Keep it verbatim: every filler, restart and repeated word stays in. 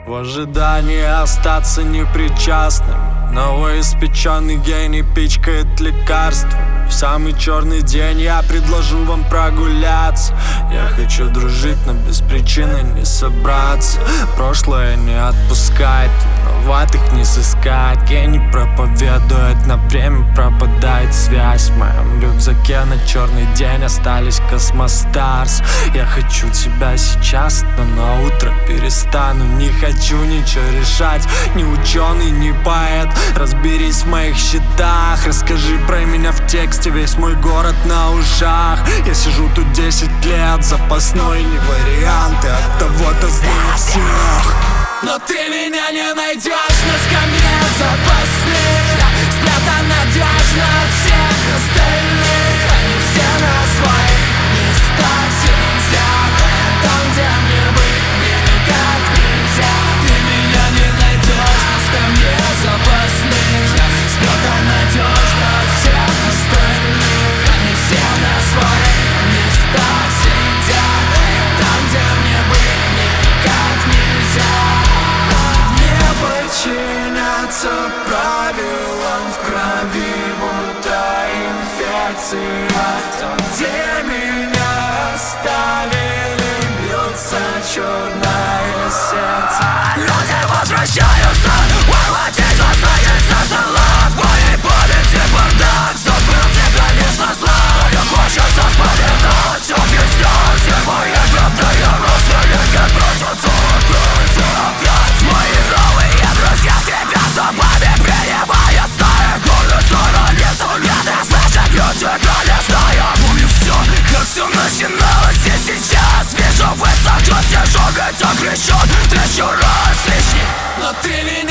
В ожидании остаться непричастным, новоиспеченный гений пичкает лекарствами. В самый черный день я предложу вам прогуляться. Я хочу дружить, но без причины не собраться. Прошлое не отпускает, виноватых не сыскать. Гений проповедует, на время пропадает связь. В моем рюкзаке на черный день остались Космостарс. Я хочу тебя сейчас, но на утро перестану. Не хочу ничего решать, ни ученый, ни поэт. Разберись в моих счетах, расскажи про меня в тексте. Весь мой город на ушах. Я сижу тут десять лет, запасной не вариант. И от того-то знаю всех. Но ты меня не найдешь на скамье запасных. Спрятан надежно от всех остальных. Они все на своих местах сидят, там, где мне быть мне никак нельзя. Ты меня не найдешь на скамье запасных. Спрятан надежно от всех остальных. Они все на своих местах сидят, там, где мне быть мне никак нельзя. Подчиняться правилам в крови, будто инфекция. Там, где меня оставили, бьется черное сердце. Люди возвращаются, ухватить останется стола. В моей памяти бардак, забыл тебя не со зла. Мне хочется вспоминать, объяснять все мои бедные родственники просятся опять, опять. Мои новые друзья скрипят зубами, принимая старые годы сторонницу. Нет, я слышать, я тебя не знаю. Помню все, как все начиналось и сейчас. Вижу высоко, сижу, где кричат тысячу раз лишний. Но ты меня